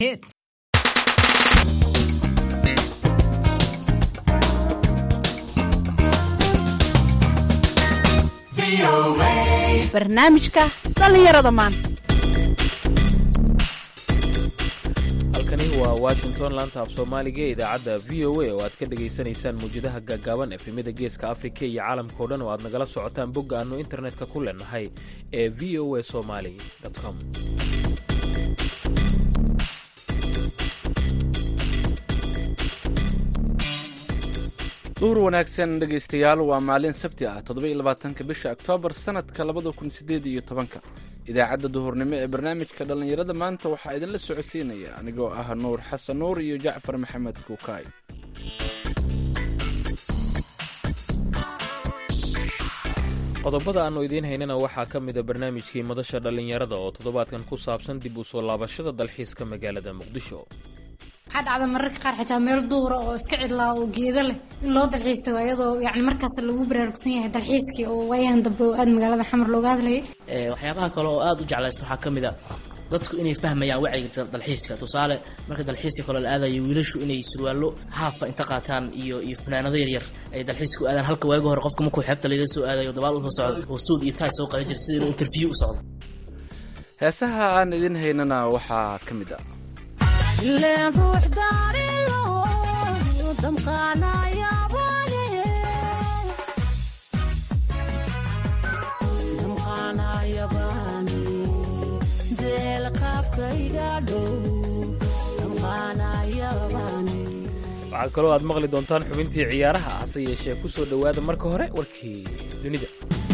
Hits. Barnaamijka dhalinyarada maanta. halkani waa Washington, laanta af Soomaaliga ee idaacadda VOA oo aad ka dhageysanaysaan muujadaha gaagaaban efemida geeska Afrika iyo caalamka oo dhan oo aad nagala socotaan bogga aanu internetka ku leenahay ee voasomali.com. duhur wanaagsan dhegaystayaal, waa maalin sabti ah 27 bisha Oktoobar sanadka 2018. idaacadda duhurnimo ee barnaamijka dhalinyarada maanta waxaa idinla socodsiinaya anigoo ah Nuur Xasan Nuur iyo Jacfar Maxamed Kuukay. qodobada aanu idiin haynana waxaa ka mid a barnaamijkii madasha dhalinyarada oo toddobaadkan ku saabsan dib u soo laabashada dalxiiska magaalada Muqdisho. waxaa dhacda mararka qaar xitaa meel duura oo iska cidlaa oo geedo leh in loo dalxiisto iyadoo yani markaas lagu baraarugsan yahay dalxiiskii oo waayahan dambe oo aad magaalada xamar looga hadlayay. waxyaabaha kale oo aad u jeclaysto waxaa ka mid a dadku inay fahmayaan wacyiga dalxiiska. tusaale marka dalxiiska kale la aadayo wiilashu inay surwaallo haafa inta qaataan iyo funaanado yaryar ay dalxiiska u aadaan, halka waagi hore qofka markuu xeebta laga soo aadayo dabaal u soo socdo oo suud iyo taay soo qaadi jira sida inuu interview u socdo. heesaha aan idin haynana waxaa ka mid ah ileen ruux daarilo damqaanaya baani deel qaafkayga dhow damqaanaya baani. waxaa kaloo aad maqli doontaan xubintii ciyaaraha, hase yeeshee ku soo dhowaada marka hore warkii dunida.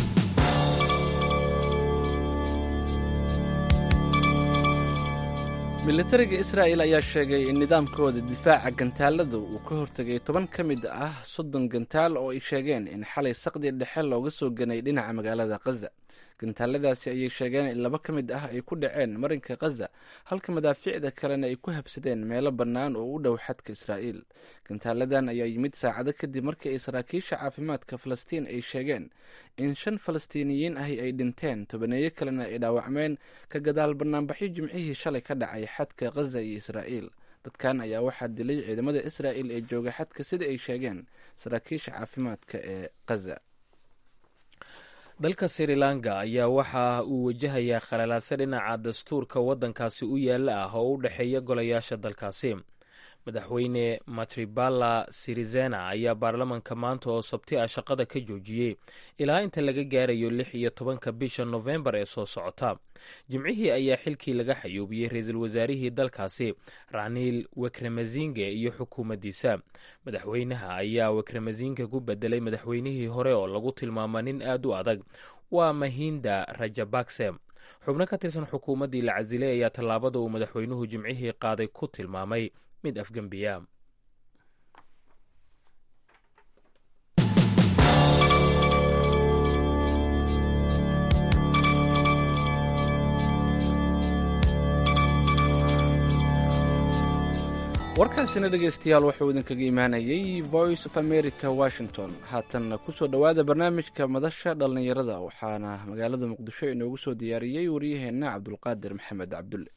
militariga Israa'il ayaa sheegay in nidaamkooda difaaca gantaalada uu ka hortagay 10 ka mid ah 30 gantaal oo ay sheegeen in xalay saqdi dhexe looga soo ganay dhinaca magaalada Gaza. gantaaladaasi ayay sheegeen in 2 ka mid ah ay ku dhaceen marinka Gaza, halka madaafiicda kalena ay ku habsadeen meelo bannaan oo u dhow xadka Israa'il. gantaaladan ayaa yimid saacado kadib markii ay saraakiisha caafimaadka Falastiin ay sheegeen in 5 Falastiiniyiin ahi ay dhinteen, 10 kalena ay dhaawacmeen ka gadaal banaanbaxyo jimcihii shalay ka dhacay xadka Gaza iyo Israa'il. dadkan ayaa waxaa dilay ciidamada Israa'il ee jooga xadka sida ay sheegeen saraakiisha caafimaadka ee Gaza. dalka Sri Lanka ayaa waxa uu wajahayaa khalalaase dhinaca dastuurka waddankaasi u yaalla ah oo u dhexeeya golayaasha dalkaasi. madaxweyne Maithripala Sirisena ayaa baarlamanka maanta oo sabti ah shaqada ka joojiyey ilaa inta laga gaarayo 16 bisha Novembar ee soo socota. jimcihii ayaa xilkii laga xayuubiyey ra-iisul wasaarihii dalkaasi Ranil Wickremesinghe iyo xukuumaddiisa. madaxweynaha ayaa Wickremesinghe ku bedelay madaxweynihii hore oo lagu tilmaama nin aad u adag, waa Mahinda Rajapakse. xubno ka tirsan xukuumaddii la casilay ayaa tallaabada uu madaxweynuhu jimcihii qaaday ku tilmaamay mid afgembiya. warkaasina dhegaystayaal wuxuu idinkaga imaanayay Voice of America Washington. haatan ku soo dhowaada barnaamijka madasha dhalinyarada, waxaana magaalada Muqdisho inoogu soo diyaariyey wariyaheenna Cabdulqaadir Maxamed Cabdulle.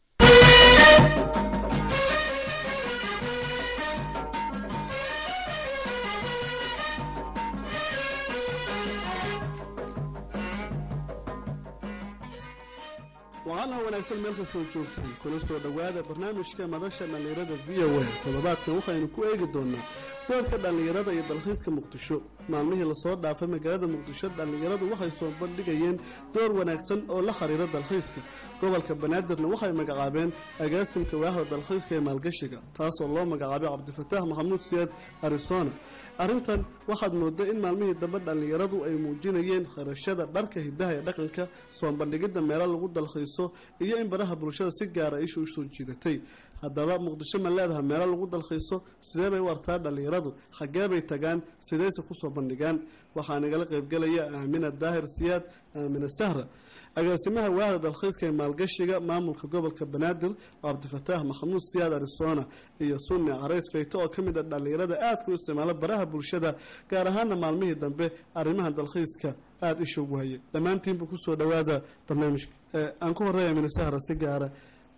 waxaana wanaagsan meel ka soo joogtay kuna soo dhowaada barnaamijka madasha dhalinyarada VOA. toddobaadkan waxaynu ku eegi doonaa doorka dhalinyarada iyo dalxiiska Muqdisho. maalmihii lasoo dhaafay magaalada Muqdisho dhalinyaradu waxay soo bandhigayeen door wanaagsan oo la xiriira dalxiiska. gobolka Banaadirna waxay magacaabeen agaasimka waaxda dalxiiska ee maalgashiga, taasoo loo magacaabay Cabdifataax Maxamuud Siyaad Arizona. arrintan waxaad moodaa in maalmihii dambe dhalinyaradu ay muujinayeen kharashada dharka hidaha ee dhaqanka, soo bandhigidda meelo lagu dalxiiso iyo in baraha bulshada si gaara ishu u soo jiidatay. haddaba Muqdisho ma leedahay meelo lagu dalxiiso? sidee bay u artaa dhalinyaradu? xaggee bay tagaan? sideyse ku soo bandhigaan? waxaa nagala qaybgelaya Aamina Daahir Siyaad, Aamina Sahra, agaasimaha waaxda dalxiiska ee maalgashiga maamulka gobolka Banaadir Cabdifataax Maxamuud Siyaad Arizona, iyo Sunni Carays Fayto oo ka mid ah dhalinyarada aadka u isticmaala baraha bulshada, gaar ahaana maalmihii dambe arrimaha dalxiiska aad isha ugu hayay. dhammaantiinba ku soo dhowaada barnaamijka. aan ku horeeya Aamina Sahra si gaara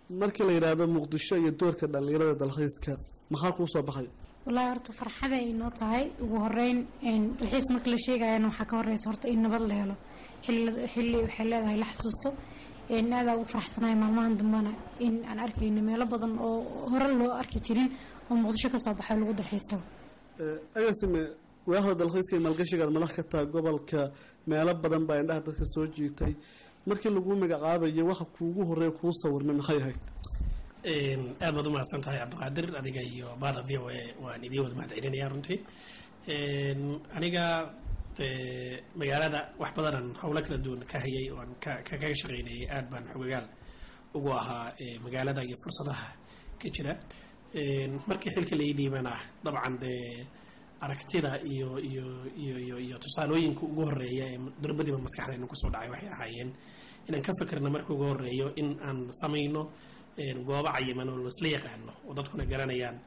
markii la yidhaahdo muqdisho iyo doorka dhallinyarada dalxiiska maxaa kuu soo baxay wallaahi horta farxada ay noo tahay ugu horeyn dalxiis marka la sheegayana waxaa ka horeysa horta in nabad la helo xilli waxay leedahay la xasuusto aadaa ugu faraxsanahay maalmahan dambana in aan arkayno meelo badan oo hore loo arki jirin oo muqdisho kasoo baxay lagu dalxiistago agasime waaxda dalxiiska iyo maalgashigaad madax ka tahay gobolka meelo badan baa indhaha dadka soo jiitay markii lagu magacaabayo waxa kuugu horeeya kuu sawirmay maxay ahayd aad baad umahadsan tahay cabdiqaadir adiga iyo baada v o a waan idiin wada mahad celinayaa runtii aniga magaalada wax badanan howlo kala duwan ka hayay oo aan kaga shaqeynayay aad baan xogagaal ugu ahaa magaalada iyo fursadaha ka jira markii xilka lai dhiibana dabcan dee aragtida iyo tusaalooyinka ugu horeeya ee durbadiiba maskaxdeena kusoo dhacay waxay ahaayeen inaan ka fikirno marka ugu horeeyo in aan samayno goobo cayiman oo laisla yaqaano oo dadkuna garanayaan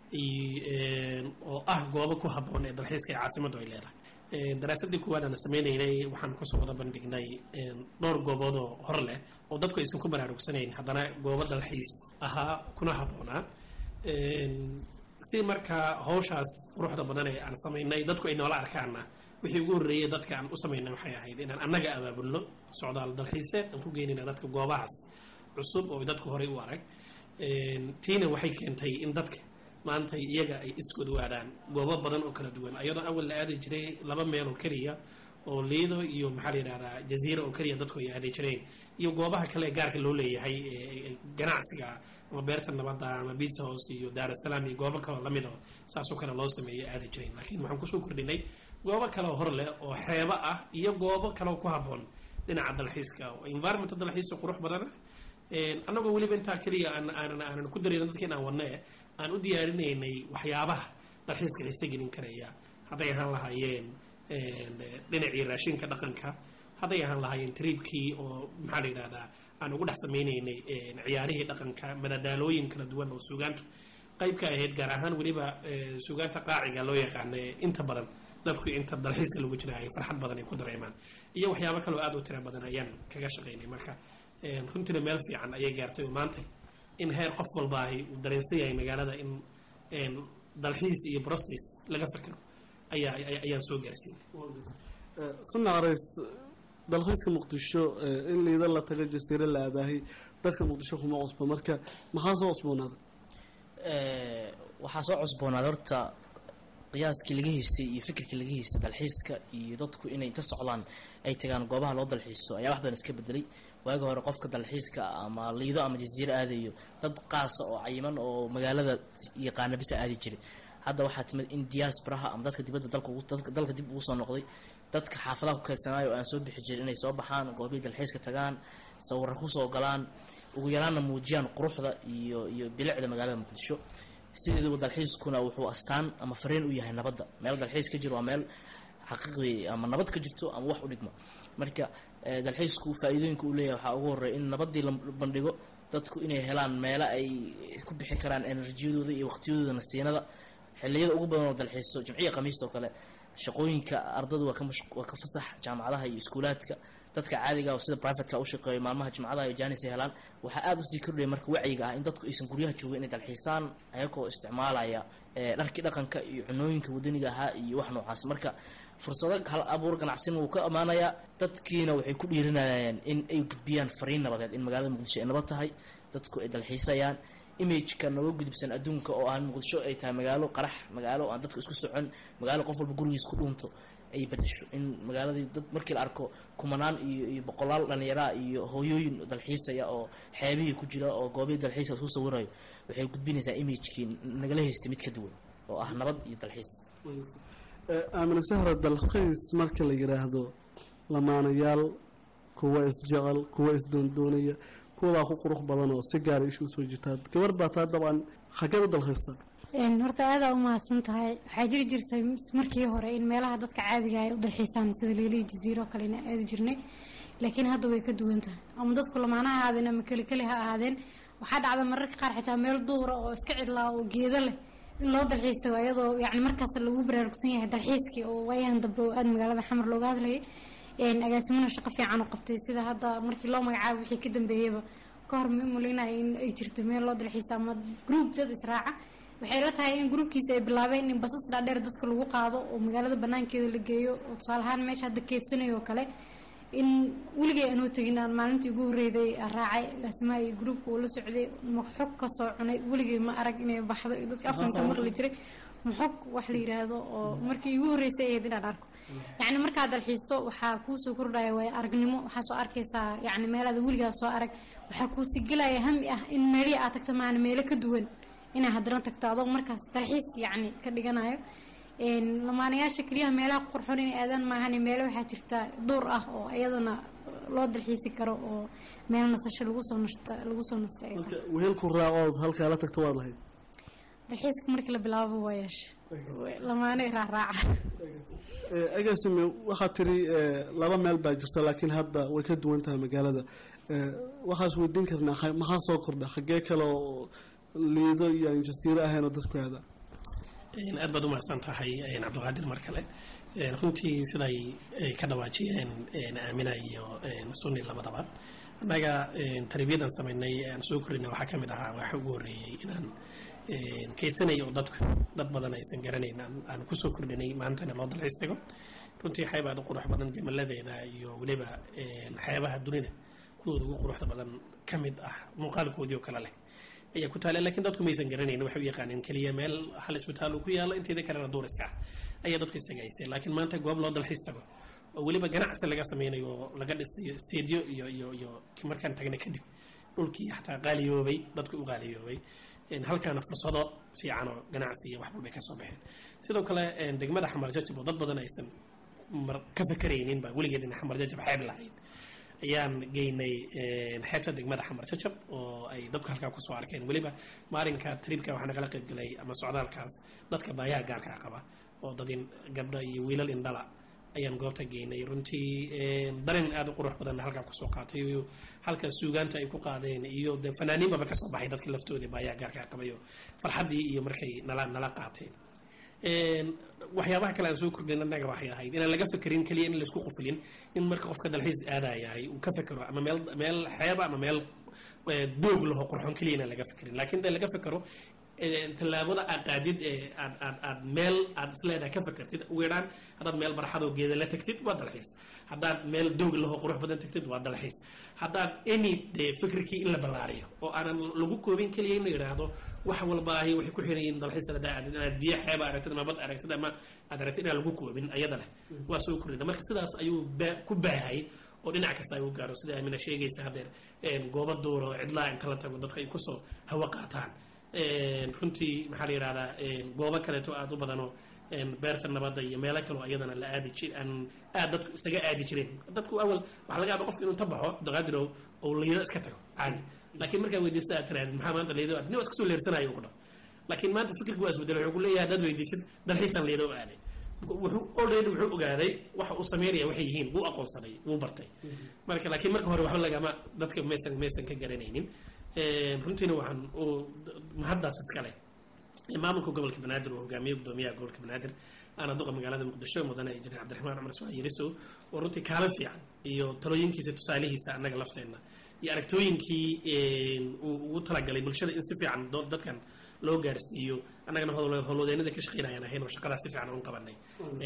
oo ah goobo ku habboon ee dalxiiska ee caasimaddu ay leedahay daraasadii kuwaad aan sameynaynay waxaan kusoo wada bandhignay dhowr goobood oo hor leh oo dadku aysan ku baraarugsanayn haddana goobo dalxiis ahaa kuna habboonaa si markaa hawshaas quruxda badan ee aan samaynay dadku ay noola arkaana wixii ugu horreeyay dadka aan u samaynay waxay ahayd inaan annaga abaabulno socdaal dalxiiseed aan ku geynayna dadka goobahaas cusub oo dadku horey u arag tiina waxay keentay in dadka maanta iyaga ay iskood u aadaan goobo badan oo kala duwan ayadoo awal la aadi jiray 2 meel oo keliya oo liido iyo maxaa la yidhahdaa jaziira oo keliya dadku ay aadi jireen iyo goobaha kale gaarka loo leeyahay ganacsiga ama beerta nabadda ama pizza house iyo daar es salaam iyo goobo kaloo lamid oo saasoo kale loo sameeyay aadi jireen laakiin waxaan kusoo kordhinay goobo kale oo hor leh oo xeebo ah iyo goobo kale oo ku habboon dhinaca dalxiiska oo environmental dalxiiska qurux badan annagoo weliba intaa keliya aanan ku dareyna dadka inaan wadne aan u diyaarinaynay waxyaabaha dalxiiska xiise gelin karaya hadday ahaan lahaayeen dhinacii raashinka dhaqanka hadday ahaan lahaayeen triibkii oo maxaa la yidhahdaa aan ugu dhex sameynaynay ciyaarihii dhaqanka madadaalooyin kala duwan oo suugaantu qayb ka ahayd gaar ahaan weliba suugaanta qaaciga loo yaqaana inta badan dadku inta dalxiiska lagu jira ay farxad badan ay ku dareemaan iyo waxyaabo kaloo aad u tira badan ayaan kaga shaqaynay marka runtiina meel fiican ayay gaartay oo maanta in heer qof walba uu dareensan yahay magaalada in dalxiis iyo process laga fikiro ayaan soo gaarsiinay sunnaarays dalxiiska muqdisho in liida la taga jasiiro la aadaahay dalka muqdisho kuma cusbo marka maxaa soo cusboonaaday waxaa soo cusboonaaday horta qiyaaskii laga haystay iyo fikirkii laga haystay dalxiiska iyo dadku inay inta socdaan ay tagaan goobaha loo dalxiiso ayaa wax badan iska bedelay waaga hore qofka dalxiiska ama liido ama jasiiro aadayo dad qaasa oo cayiman oo magaalada yaqaana bisa aadi jiray hadda waxaa timid in diasporaha ama dadka dibadda dalka dib ugu soo noqday dadka xaafadaha ku keedsanayo oo aan soo bixi jirin inay soo baxaan goobihii dalxiiska tagaan sawirra kusoo galaan ugu yaraanna muujiyaan quruxda iyo bilicda magaalada muqdisho sideedaba dalxiiskuna wuxuu astaan ama fariin u yahay nabadda meel dalxiis ka jiro waa meel xaqiiqdii ama nabad ka jirto ama wax u dhigma marka dalxiisku faa'iidooyinka uu leeyahay waxaa ugu horreeya in nabaddii la bandhigo dadku inay helaan meelo ay ku bixi karaan enerjiyadooda iyo waqtiyadooda nasiinada xilliyada ugu badan oo dalxiiso jimciya khamiista oo kale shaqooyinka ardadu waa ka fasax jaamacadaha iyo iskuulaadka dadka caadiga oo sida privateka u shaqeeyo maalmaha jimcadaha iyo jaanis ay helaan waxaa aad usii kordhaya marka wacyiga ah in dadku aysan guryaha joogin inay dalxiisaan ayagoo isticmaalaya dharkii dhaqanka iyo cunooyinka wadaniga ahaa iyo wax noocaas marka fursado hal abuur ganacsin wuu ka ammaanayaa dadkiina waxay ku dhiirinayaan in ay gudbiyaan fariin nabadeed in magaalada muqdisho ay nabad tahay dadku ay dalxiisayaan imageka nooga gudubsan adduunka oo aan muqdisho ay tahay magaalo qarax magaalo aan dadku isku socon magaalo qof walba gurigiis ku dhuunto ay bedesho in magaaladii dad markii la arko kumanaan iyo boqolaal dhallinyaraa iyo hooyooyin dalxiisaya oo xeebihii ku jira oo goobihii dalxiiska isku sawirayo waxay gudbinaysaa imagekii nagala haystay mid ka duwan oo ah nabad iyo dalxiis aamina sahra dalxiis marka la yidhaahdo lamaanayaal kuwa isjecel kuwa isdoondoonaya kuwabaa ku qurux badan oo si gaara ishu soo jirtaa gabar baa taa dabcan xageed u dalxiistaa horta aadaa u mahadsan tahay waxaa jiri jirtay markii hore in meelaha dadka caadiga ay u dalxiisaan sida liilihii jaziiro oo kale ina aadi jirnay laakiin hadda way ka duwan tahay ama dadku lamaanaha ahaadeen ama kelikeli ha ahaadeen waxaa dhacda mararka qaar xitaa meel duura oo iska cidlaa oo geedo leh in loo dalxiisto iyadoo yacni markaas lagu baraarugsan yahay dalxiiskii oo waayahan dambe oo aada magaalada xamar looga hadlayay agaasimuna shaqo fiican u qabtay sida hadda markii loo magacaabo wixii ka dambeeyeyba ka hor ma umaleynaya in ay jirto meel loo dalxiisa ama group dad israaca. waxay la tahay in groupkiisa ay bilaabeen in basas dhaadheer dadka lagu qaado oo magaalada banaankeeda la geeyo oo tusaale ahaan meesha hadda keedsanayo oo kale in weligay aanoo tegin aan maalintii ugu horreeyday raacay asmaa iyo groupka uu la socday maxog ka soo cunay weligay ma arag inay baxdo iyo dadka afkanka maqli jiray maxog wax la yiraahdo oo markii ugu horreysay ahayd inaan arko yacni markaad dalxiisto waxaa kuu soo kordhaya waay aragnimo waxaa soo arkaysaa yacni meelaada weligaa soo arag waxaa kuu sii gelaya hami ah in meelihii aad tagta maana meelo ka duwan inaa haddana tagto adoo markaas dalxiis yacni ka dhiganayo lamaanayaasha keliyaha meelaha qurxoon inay aadaan maahane meelo waxaa jirta duur ah oo iyadana loo dalxiisi karo oo meel nasasho lagu soo nasta wehelku raacood halkaa la tagto waad lahayd dalxiiska markii la bilaabo waa yeesha lamaanay raaraaca agaasime waxaad tiri laba meel baa jirta laakiin hadda way ka duwan tahay magaalada waxaas weydiin karnaa maxaa soo kordha xagee kale oo liido iyo aan jasiiro ahayn oo dadku aada aad baad umahadsan tahay cabdiqaadir mar kale runtii siday ka dhawaajiyeen aamina iyo sunni labadaba annaga tarbiyadan samaynay aan soo korinay waxaa ka mid ahaa waxa ugu horreeyey inaan kaysanayo dad badan aysan garanayn aan kusoo kordhinay maantana loo dalxiis tago runtii xeeb aad u qurux badan jamaladeeda iyo weliba xeebaha dunida kuwooda ugu quruxda badan ka mid ah muuqaalkoodii oo kale leh ayaa ku taale laakiin dadku maysan garanayn waxay u yaqaaneen keliya meel hal isbitaal uu ku yaalo inteeda kalena duuriska ah ayaa dadku isaga haysay laakiin maanta goob loo dalxiis tago oo weliba ganacsi laga sameynayo oo laga dhisayo stadio iyo markaan tagna kadib dhulkii xataa qaaliyoobay dadku u qaaliyoobay halkaana fursado fiican oo ganacsi iyo wax walbay ka soo baxeen sidoo kale degmada xamar jajab oo dad badan aysan ka fakaraynin baa weligeed in xamar jajab xeeb lahayd ayaan geynay xeebta degmada xamar jajab oo ay dadku halkaa kusoo arkeen weliba maalinka tribka waxaa nagala qayb galay ama socdaalkaas dadka baayaha gaarkaa qaba oo dad gabdha iyo wiilal indhala ayaan goobta geynay runtii dareen aad u qurux badanna halkaa kusoo qaatay iyo halka suugaanta ay ku qaadeen iyo de fanaaniinbaba kasoo baxay dadka laftoodii baayaha gaarkaa qabayo farxaddii iyo markay nala qaateen waxyaabaha kale aan soo kordhin annaga waxay ahayd inaan laga fekerin keliya in laisku qufulin in marka qofka dalxiis aadayahay uu ka fekero ama meel xeeba ama meel doog laho qurxoon keliya inaan laga fekerin laakiin de laga fekero tallaabada aad qaadid aad meel aad isleedahay ka fekertid ugu yaraan haddaad meel barxadoo geeda la tagtid waa dalxiis haddaad meel doog laho qurux badan tagtid waa dalxiis haddaad any de fikirkii in la ballaariyo oo aanan lagu koobin keliya in la yidhaahdo wax walbaahi waxay ku xiran yihiin dalxiis inaad biyo xeeba aragtid ama bad aragtid ama aad aragtid inaan lagu koobin ayada leh waa soo kordhina marka sidaas ayuu ku baahay oo dhinac kasta ay u gaaro sida amina sheegaysa haddeer goobo duuro cidlaa inta la tago dadka ay kusoo hawo qaataan runtii maxaa la yidhahdaa goobo kaleeto aad u badanoo beerta nabadda iyo meelo kaloo ayadana la aadi aad dadku isaga aadi jireen dadku awal waxaa laga yaaba qofka inuu ta baxo daqaadirow oo liido iska tago caadi laakiin markaa weydiista aad tirahdid maxaa maanta liido aad nin waa iska soo leersanayo ku dhaho laakiin maanta fikirku waa isbedelay wuxuu ku leeyahay haddaad weydiisid dalxiisaan liido u aaday wuxuu ogaaday waxa uu sameynaya waxay yihiin wuu aqoonsaday wuu bartay laakiin marka hore waxba lagama dadka maysan ka garanaynin runtiina waxaan mahaddaas iskale maamulka gobolka banaadir uu hogaamiye gudoomiyaha gobolka banaadir aana duqa magaalada muqdisho mudane injineer cabdiraxmaan cumar ismaan yarisow oo runtii kaalin fiican iyo talooyinkiisa tusaalihiisa annaga lafteenna iyo aragtooyinkii uu ugu talagalay bulshada in si fiican dadkan loo gaarsiiyo annagana howlwadeenada ka shaqeynayaan ahayn oo shaqadaas si fiican uun qabanay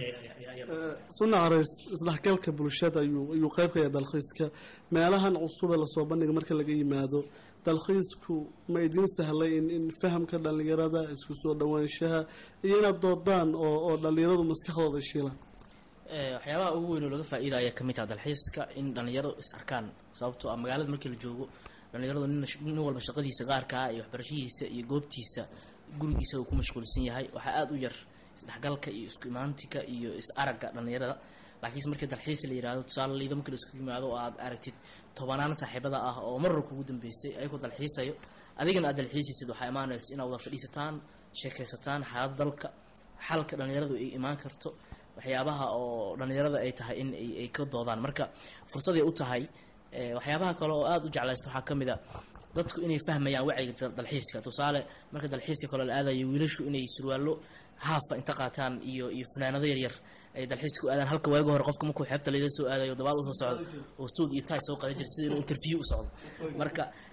sunna carays isdhexgalka bulshada ayuu qayb ka yahay dalxiiska meelahan cusube lasoo bandhiga marka laga yimaado dalxiisku ma idiin sahlay in fahamka dhallinyarada isku soo dhawaanshaha iyo inaad doodaan oo dhallinyaradu maskaxdooda shiilaan waxyaabaha ugu weyn oo laga faa'iidaya ka mid ah dalxiiska in dhallinyaradu is arkaan sababtoo ah magaalada markii la joogo dhallinyaradu nin walba shaqadiisa qaarkaa iyo waxbarashadiisa iyo goobtiisa gurigiisa uu ku mashquulsan yahay waxaa aada u yar isdhexgalka iyo isku imaantika iyo is aragga dhallinyarada laakiinse markii dalxiis la yidhahdo tusaale liido markii la isku yimaado oo aad aragtid tobanaan saaxiibada ah oo marar kugu dambeysay ayagoo dalxiisayo adigana aad dalxiisaysid waxaa imaanaysa inaad wada fadhiisataan sheekaysataan xaalada dalka xalka dhallinyaradu ay imaan karto waxyaabaha oo dhallinyarada ay tahay in ay ka doodaan marka fursaday u tahay waxyaabaha kale oo aada u jeclaysta waxaa ka mid a dadku inay fahmayaan wacyiga dalxiiska tusaale marka dalxiiska kale la aadayo wiilashu inay surwaallo haafa inta qaataan iyo funaanado yaryar ay dalxiiska u aadaan halka waaga hore qofka markuu xeebta layla soo aadayo dabaal usoo socdo oo suud iyo taay soo qadan jira sida inuu interview u socdo marka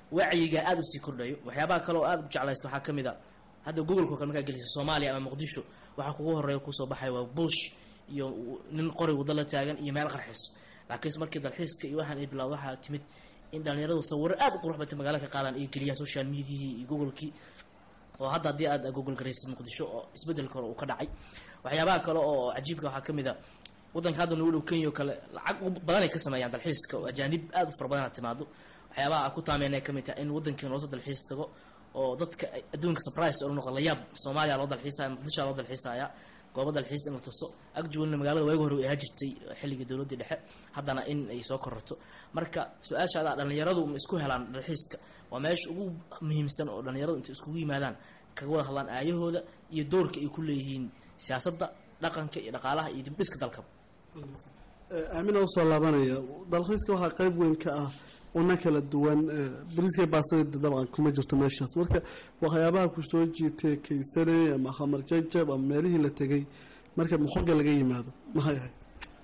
wacyiga aada usii kordhayo. waxyaabaha kale oo aada u jeclaysto waxaa ka mid a hadda gobolka kale markaa gelisa Soomaaliya ama Muqdisho waxaa kugu horeeya kusoo baxay waa bush iyo nin qori wada la taagan iyo meel qarxiso. laakiin markii dalxiiska iyo waxaan ay bilaawday waxaa timid in dhalinyaradu sawir aad u qurux badan magaalada ka qaadaan iyo kaliya social media iyo gobolkii oo hadda hadii aad Google garaysid Muqdisho oo isbedel kale uu ka dhacay. waxyaabaha kale oo cajiibka waxaa ka mid ah wadanka hadda noo dhow Kenya kale lacag badan ay ka sameeyaan dalxiiska oo ajaanib aad u fara badan timaado. waxyaabaha ku taameynay ka mid ah in wadanka loo soo dalxiis tago oo dadka adduunka surprise oo noqon la yaab. Soomaaliya loo dalxiisaya, Muqdisho loo dalxiisaya, goobo dalxiis in la tuso. agjuulna magaalada way hore ay jirtay xilliga dawladda dhexe, haddana in ay soo kororto. marka su'aashaada dhalinyaradu ma isku helaan dalxiiska waa meesha ugu muhiimsan oo dhalinyaradu inta iskugu yimaadaan kaga wada hadlaan aayahooda iyo doorka ay ku leeyihiin siyaasadda, dhaqanka iyo dhaqaalaha iyo dib dhiska dalka. aamin oo soo laabanaya dalxiiska waxaa qayb weyn ka ah una kala duwan bariiska baasada dabcan kuma jirto meeshaas. marka waxyaabaha ku soo jiitay kaysane ama khamar jajab ama meelihii la tegay marka muxoga laga yimaado maxay ahay?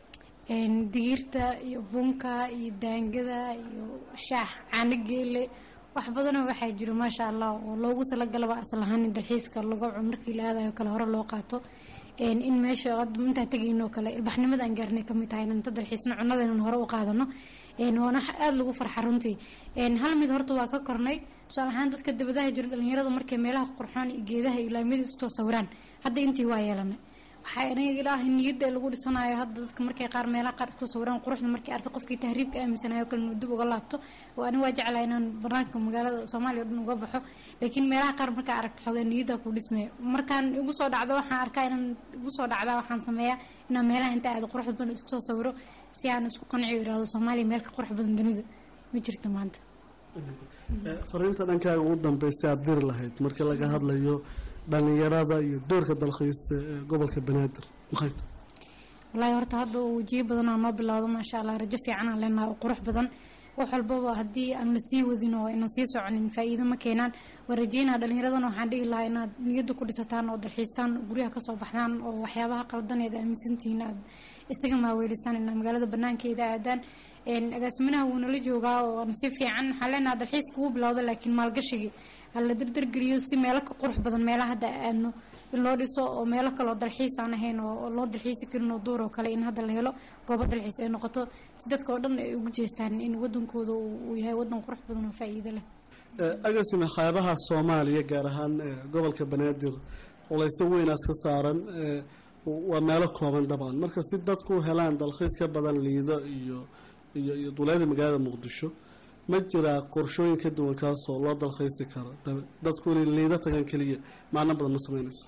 digirta iyo bunka iyo daangada iyo shaax caano geele wax badanoo waxaa jiro maasha allah oo loogu talagalaba asal ahaan dalxiiska lagu markii la aadayo kale hore loo qaato. in meesha intaa tegayno kale ilbaxnimada aan gaarnay kamid tahay inaan dalxiisna cunadeena hore u qaadano waana aad lagu farxa runtii. hal mid horta waa ka kornay tusaale ahaan dadka dibadaha jira dhalinyarada markay meelaha qurxoon iyo geedaha ilaamida isku sawiraan hadda intii waa yeelanay. waxaa aniga ilaahay niyadda lagu dhisanayo hadda dadka markay qaar meelaha qaar isku sawiraan quruxda markay arka qofkii tahriibka aaminsanayo kale inuu dib uga laabto oo aniga waa jeclahay inaan banaanka magaalada Soomaaliya dhan uga baxo. laakiin meelaha qaar markaa aragto xogaa niyadda ku dhismay markaan igu soo dhacdo waxaan arkaa inaan igu soo dhacdaa waxaan sameeyaa inaan meelaha inta aad quruxda badan isku soo sawiro si aan isku qanciyo iraado Soomaaliya meel ka qurux badan dunida ma jirto maanta. fariinta dhankaaga ugu dambeysay aad dir lahayd marka laga hadlayo dhalinyarada iyo doorka dalxiiska gobolka Banaadir maxay tahay? wallahi horta hadda wajiib badan oo noo bilowdo maasha Allah rajo fiican aan leenahay oo qurux badan wax walba hadii aan la sii wadin oo inaan sii soconin faa'iido ma keenaan. warajeyna dhalinyaradana waxaan dhihi lahaa inaad niyadda ku dhisataan oo dalxiistaan guryaha ka soo baxdaan oo waxyaabaha qaldaneed aaminsantihiin aad isaga maaweelisaan in magaalada banaankeeda aadaan. agaasimaha wuu nala joogaa oo si fiican waxaan leenahay dalxiiska wuu bilowdo laakiin maalgashigii alla dardargeliyo si meelo ka qurux badan meelaha hadda aadno in loo dhiso oo meelo kale oo dalxiis aan ahayn oo loo dalxiisi karin oo duur oo kale in hadda la helo goobo dalxiis ay noqoto si dadka oo dhan ay ugu jeestaan in wadankooda uu yahay wadan qurux badan oo faa'iido leh. agaasima xeebaha Soomaaliya gaar ahaan gobolka Banaadir culayso weynaas ka saaran waa meelo kooban dabcan marka si dadku helaan dalxiis ka badan liido iyo duleeda magaalada Muqdisho ma jira qorshooyin ka duwan kaas oo loo dalxiisi karo dadku inay liido tagaan kaliya macna badan ma sameynayso.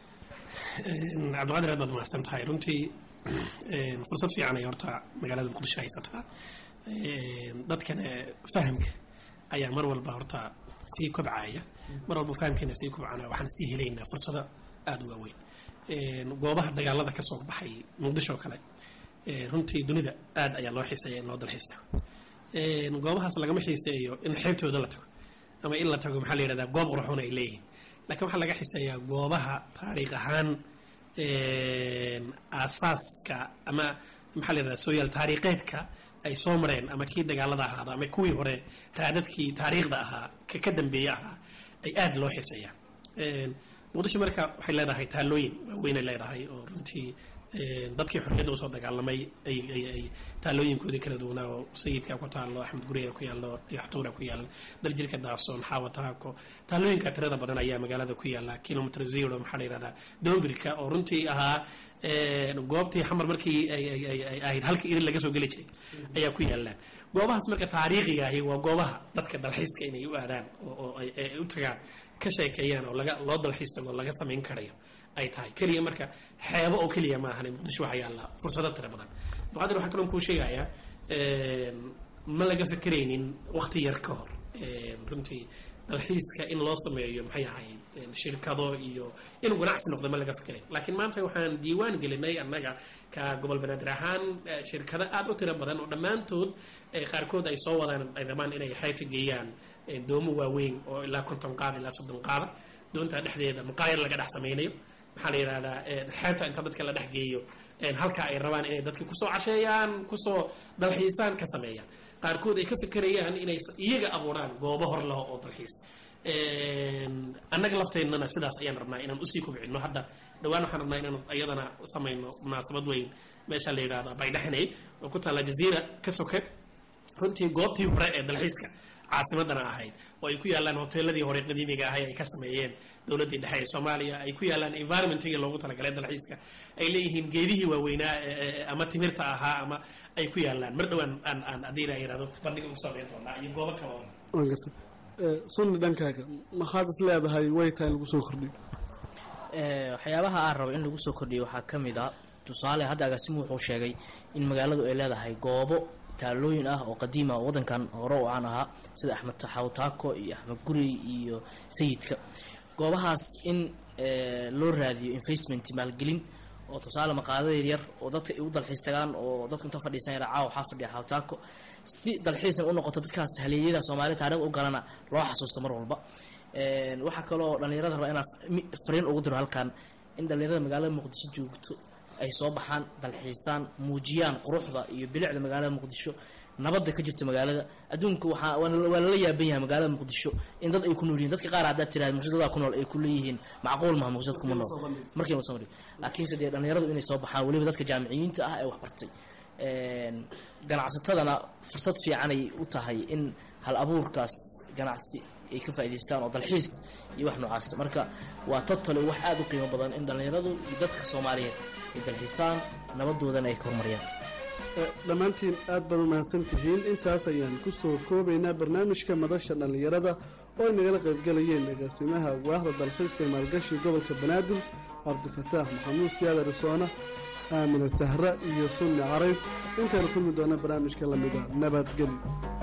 cabdiqaadir aad baad mahadsan tahay runtii fursad fiican ay horta magaalada Muqdisho haysataa. dadkana fahamka ayaa mar walba horta sii kobcaya mar walba fahamkeena sii kobcana waxaan sii helaynaa fursado aad u waaweyn. goobaha dagaalada ka soo baxay Muqdisho kale runtii dunida aad ayaa loo xiiseeyaa in loo dalxiista. goobahaas lagama xiiseeyo in xeebtooda la tago ama in la tago maxaa la yidhahdaa goob qurxoon ay leeyihiin laakiin waxaa laga xiiseeyaa goobaha taariikh ahaan aasaaska ama maxaa la yidhahdaa sooyaal taariikheedka ay soo mareen ama kii dagaalada ahaada ama kuwii hore raadadkii taariikhda ahaa ka dambeeya ahaa ay aad loo xiiseeyaa. Muqdisho marka waxay leedahay taalooyin waaweyn ay leedahay oo runtii dadkii xorriyadda usoo dagaalamay ay taalooyinkoodii kala duwanaa oo sayidka ku taalo axmed guriga ku yaallo yaxtuura ku yaalla daljirka daasoon xaawataako taalooyinka tirada badan ayaa magaalada ku yaalla kilomitr zero maxaa la yidhahdaa doonbirka oo runtii ahaa goobtii xamar markii ay ahayd halka irin laga soo geli jiray ayaa ku yaallaan. goobahaas marka taariikhiga ahi waa goobaha dadka dalxiiska inay u aadaan oo ay u tagaan ka sheekeeyaan oo loo dalxiis tago laga samayn karayo ay tahay keliya marka xeebo oo keliya ma ahan Muqdisho waxaa yaalla fursado tira badan. Abdiqaadir waxaa kaloo kuu sheegayaa ma laga fikraynin waqti yar ka hor runtii dalxiiska in loo sameeyo maxay ahayd shirkado iyo inuu ganacsi noqdo ma laga fikrayn laakiin maanta waxaan diiwaan gelinay annaga ka gobol Banaadir ahaan shirkado aad u tira badan oo dhammaantood qaarkood ay soo wadaan ay rabaan inay xeebta geeyaan doomo waaweyn oo ilaa 50 qaad ilaa 30 qaad doonta dhexdeeda maqaayad laga dhex sameynayo maxaa la yidhahdaa xeebta inta dadka la dhex geeyo halkaa ay rabaan inay dadka kusoo casheeyaan kusoo dalxiisaan ka sameeyaan qaarkood ay ka fikerayaan inay iyaga abuuraan goobo hor laho oo dalxiis annaga lafteennana sidaas ayaan rabnaa inaan usii kubcino hadda dhawaan waxaan rabnaa inaan iyadana samayno munaasabad weyn meesha la yidhahda baydhaxinay oo ku taalla jaziira ka soke runtii goobtii hore ee dalxiiska caasimadana ahayd oo ay ku yaalaan hoteeladii hore qadiimiga ahay ay ka sameeyeen dowladdii dhexe ee soomaaliya ay ku yaalaan environmentigii loogu talagalay dalxiiska ay leeyihiin geedihii waaweynaa ama timirta ahaa ama ay ku yaalaan mar dhowaan aan haddii la yidhahdo bandhiga ugu sameyn doonaa iyo goobo kale oo sunni dhankaaga maxaad is leedahay way tahay lagu soo kordhiyo waxyaabaha aan rabo in lagu soo kordhiyo waxaa ka mid a tusaale hadda agaasimu wuxuu sheegay in magaaladu ay leedahay goobo taalooyin ah oo qadiima waddankan hore oo aan ahaa sida axmed taxawtaako iyo axmed gurey iyo sayidka goobahaas in loo raadiyo investment maalgelin oo tusaale maqaadada yaryar oo dadka ay u dalxiis tagaan oo dadku inta fadhiisanaya caawa waxaa fadhiya xawtaako si dalxiisna u noqoto dadkaas haleeyada Soomaaliya taariikh u galana loo xasuusto mar walba waxa kale oo dhalinyarada raba inaan fariin ugu diro halkan in dhalinyarada magaalada Muqdisho joogto ay soo baxaan dalxiisaan muujiyaan quruxda iyo bilicda magaalada Muqdisho nabadda ka jirta magaalada adduunka waa la yaaban yahay magaalada Muqdisho in dad ay ku nool yihiin dadka qaar hadda tiraad mushadada ku nool ay ku leeyihiin macquul ma mushadada ku nool markii ma soo laakiin sidii dhalinyaradu inay soo baxaan waliba dadka jaamiciyiinta ah ee wax bartay ganacsatadana fursad fiican ay u tahay in hal abuurkaas ganacsi ay ka faa'iideystaan oo dalxiis iyo wax noocaas marka waa totally wax aad u qiimo badan in dhalinyaradu iyo dadka Soomaaliyeed ay dalxiisaan nabadoodana ay horumariyaan dhammaantiin aad baad u mahadsantihiin intaas ayaan ku soo koobaynaa barnaamijka madasha dhallinyarada oo nagala qaybgalayeen agaasimaha waaxda dalxiiska ee maalgashiga gobolka banaadir cabdifataax maxamuud siyaad arisoona aamina sahra iyo sunni carays intaynu kulmi doona barnaamijka lamida nabadgelyo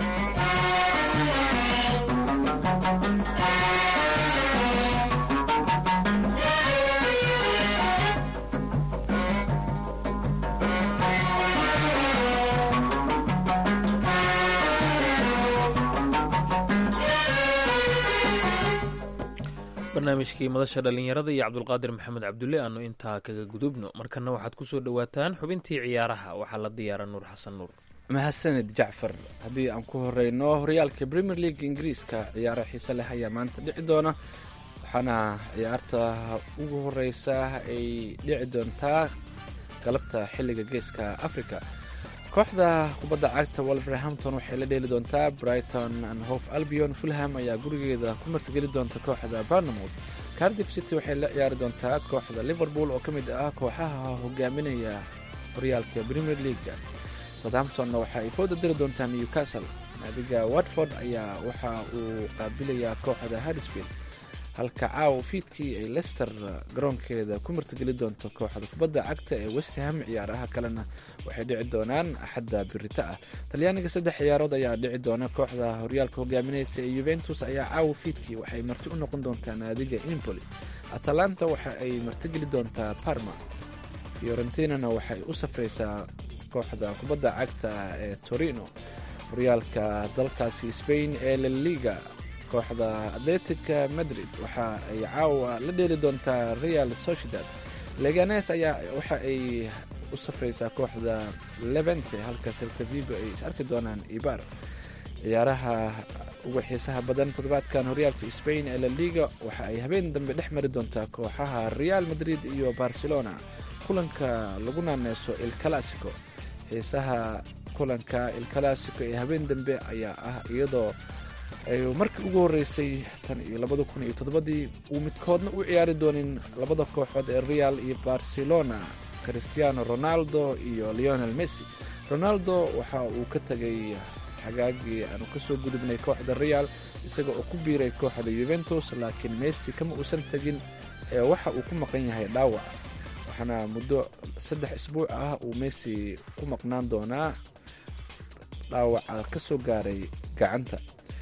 barnaamijkii madasha dhallinyarada iyo cabdulqaadir maxamed cabdulle aanu intaa kaga gudubno markana waxaad ku soo dhowaataan xubintii ciyaaraha waxaa la diyaara nuur xasan nuur mahadsanid jacfar haddii aan ku horeyno horyaalka premier league ingiriiska ciyaaro xiise leh ayaa maanta dhici doona waxaana ciyaarta ugu horeysa ay dhici doontaa galabta xilliga geeska africa kooxda kubadda cagta wolverhampton waxay la dheeli doontaa brighton and hove albion fulham ayaa gurigeeda ku martigeli doonta kooxda barnamouth cardiff city waxay la ciyaari doontaa kooxda liverpool oo ka mid ah kooxaha hogaaminaya horyaalka premier league southamptonna waxa ay fooda diri doontaa newcastle naadiga watford ayaa waxa uu qaabilayaa kooxda huddersfield halka caawa fiidkii ay leicester garoonkeeda ku martigeli doonto kooxda kubadda cagta ee west ham ciyaaraha kalena waxay dhici doonaan axadda birita ah talyaaniga 3 ciyaarood ayaa dhici doona kooxda horyaalka hogaaminaysa ee Juventus ayaa caawa fiidkii waxay marti u noqon doontaa naadiga Empoli Atalanta waxa ay martigeli doontaa Parma Fiorentina waxay u safreysaa kooxda kubadda cagta ee Torino horyaalka dalkaasi Spain ee La Liga kooxda Atletico Madrid waxa ay caawa la dheeli doontaa Real Sociedad Leganes ayaa waxa ay u safreysaa kooxda Levante halka Celta Vigo ay is arki doonaan Eibar ciyaaraha ugu xiisaha badan toddobaadkan horyaalka Spain ee La Liga waxa ay habeen dambe dhex mari doontaa kooxaha Real Madrid iyo Barcelona kulanka lagu naaneeso El Clasico xiisaha kulanka El Clasico ee habeen dambe ayaa ah iyadoo ay markii ugu horeysay tan iyo 2007 uu midkoodna u ciyaari doonin labada kooxood ee Real iyo Barcelona Cristiano Ronaldo iyo Lionel Messi Ronaldo waxa uu ka tagay xagaagii aanu ka soo gudubnay kooxda Real isaga oo ku biiray kooxda Juventus laakiin Messi kama uusan tagin waxa uu ku maqan yahay dhaawac waxaana muddo 3 isbuuc ah uu Messi ku maqnaan doonaa dhaawaca ka soo gaaray gacanta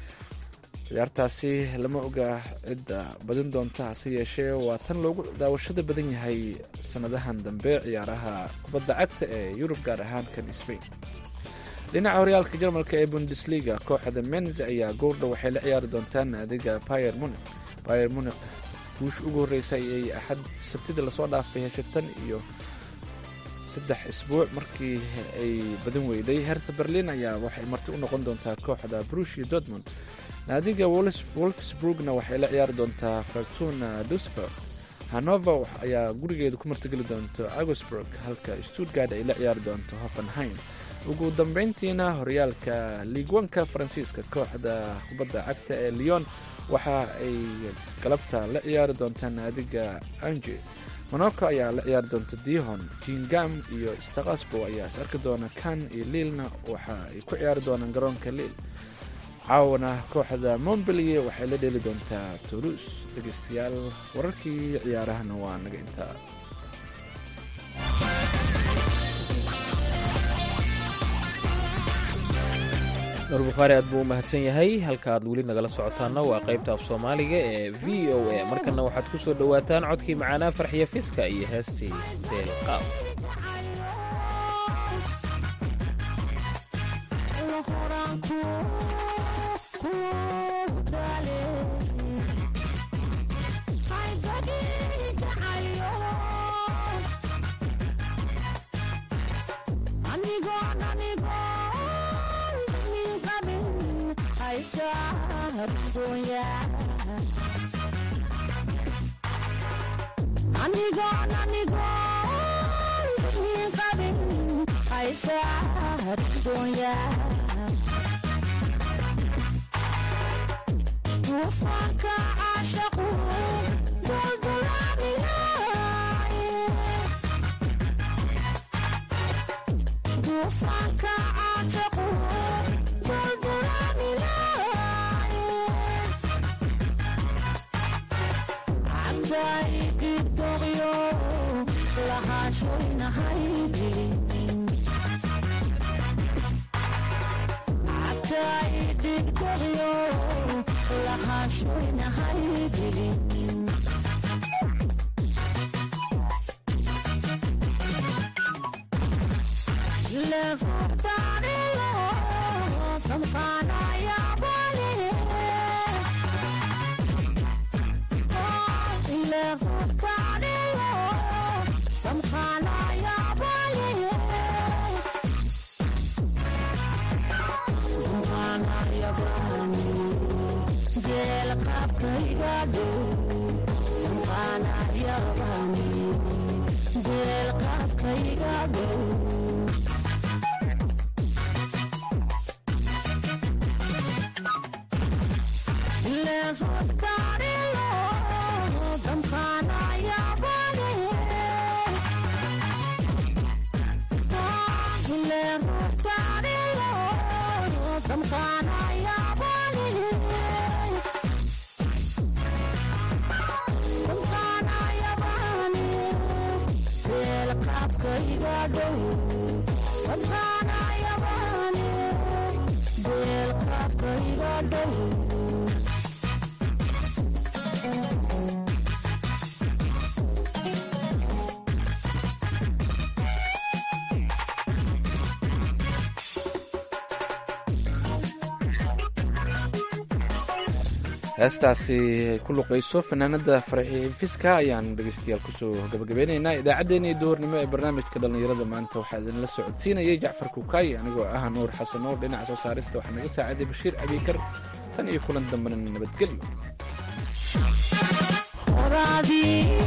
ciyaartaasi lama oga cidda badin doonta hase yeeshee waa tan loogu daawashada badan yahay sanadahan dambe ciyaaraha kubadda cagta ee Yurub gaar ahaan kan Spain dhinaca horyaalka Jarmalka ee Bundesliga kooxda Mainz ayaa goordhow waxay la ciyaari doontaan naadiga Bayern Munich guush ugu horreysay ayay axad sabtida lasoo dhaafay heshay tan iyo 3 isbuuc markii ay badan weyday. Hertha Berlin ayaa waxay marti u noqon doontaa kooxda Borussia Dortmund. naadiga Wolfsburgna waxay la ciyaari doontaa Fortuna Düsseldorf. Hannover ayaa gurigeeda ku martigeli doonta Augsburg, halka Stuttgart ay la ciyaari doonto Hoffenheim. ugu dambeyntiina horyaalka Ligue 1 Faransiiska, kooxda kubadda cagta ee Lyon waxa ay galabta la ciyaari doontaa naadiga Angers. Monaco ayaa la ciyaari doonta Dijon. Guingamp iyo Strasbourg ayaa is arki doona. Cannes iyo Lille waxa ay ku ciyaari doonaan garoonka Lille. caawana kooxda Montpellier waxay la dheeli doontaa Toulouse. dhegeystayaal wararkii ciyaarahana waa naga intaa. nur bukhaari aad buu u mahadsan yahay. halka aad weli nagala socotaanna waa qaybta af soomaaliga ee v o a. markana waxaad ku soo dhowaataan codkii macaanaa farxiya fiska iyo heestii deelqaab. heestaasi ay ku luqayso fanaanada farxiya fiska ayaan dhegeystayaal kusoo gabagabeynaynaa idaacaddeenii duhurnimo ee barnaamijka dhallinyarada maanta. waxaa idinla socodsiinayay Jacfar Kukaay, anigoo ah Nuur Xasan Nuur. dhinaca soo saarista waxaa naga saaciday Bashiir Abikar. tan iyo kulan dambena nabadgelyo.